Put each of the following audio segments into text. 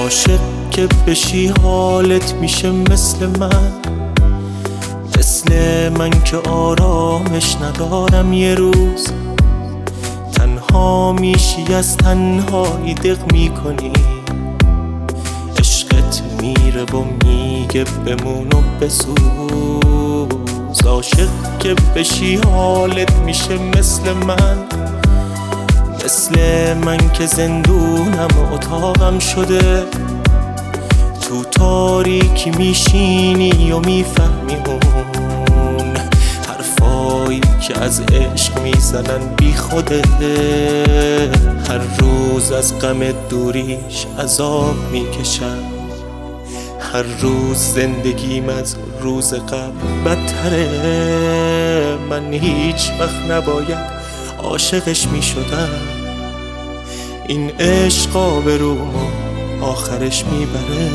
عاشق که بشی حالت میشه مثل من که آرامش ندارم یه روز. تنها میشی از تنهایی دق میکنی، عشقت میره و میگه بمون و بسوز. عاشق که بشی حالت میشه مثل من که زندونم و اتاقم شده. تو تاریکی میشینی و میفهمی اون حرفایی که از عشق میزنن بی خوده. هر روز از غم دوریش عذاب میکشم، هر روز زندگیم از روز قبل بدتره. من هیچ وقت نباید عاشقش میشدم، این عشق آبرومو آخرش میبره.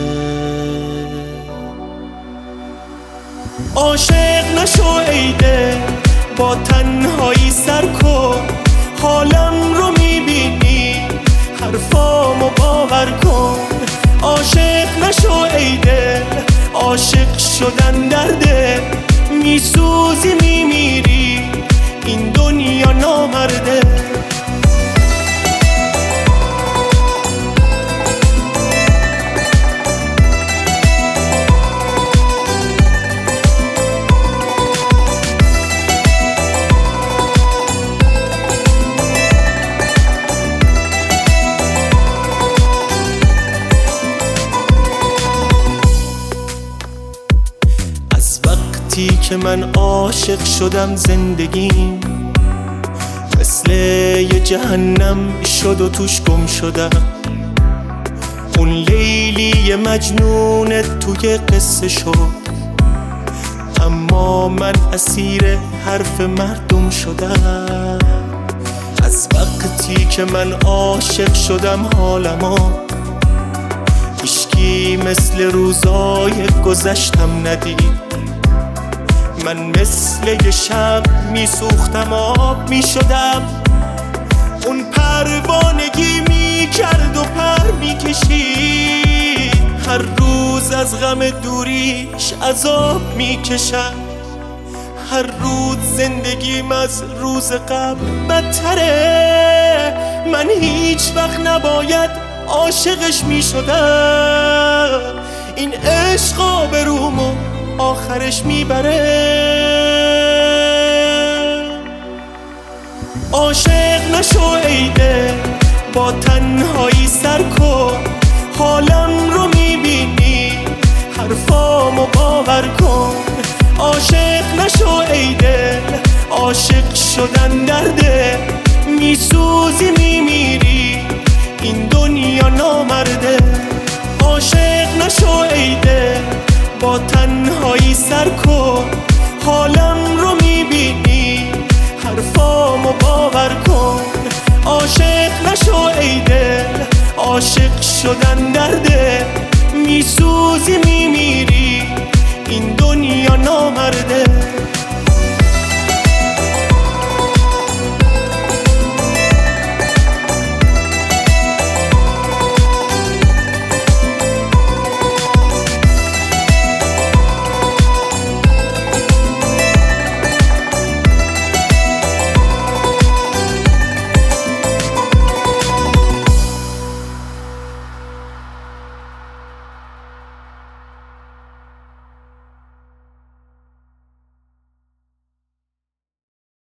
عاشق نشو ای دل، با تنهایی سر کن. حالم رو میبینی، حرفامو باور کن. عاشق نشو ای دل، عاشق شدن درده. میسوزی میمیری، این دنیا نامرده. از وقتی که من عاشق شدم زندگیم مثل یه جهنم شد و توش گم شدم. اون لیلی مجنون توی قصه شد، اما من اسیر حرف مردم شدم. از وقتی که من عاشق شدم حالمو هیچکی مثل روزای گذشتم ندید. من مثل یه شب میسوختم آب میشدم. اون پروانگی میکرد و پر میکشید. هر روز از غم دوریش عذاب میکشم، هر روز زندگیم از روز قبل بدتره. من هیچ وقت نباید عاشقش میشدم، این عشق آبرومو آخرش میبره. عاشق نشو ای دل، با تنهایی سر کن. حالم رو میبینی، حرفامو باور کن. عاشق نشو ای دل، عاشق شدن درده. میسوزی میمیری، این دنیا نامرده. عاشق نشو ای دل، با تنهایی سر کن. حالم رو میبینی، حرفامو باور کن. عاشق نشو ای دل، عاشق شدن درده. میسوزی میمیری، این دنیا نامرده.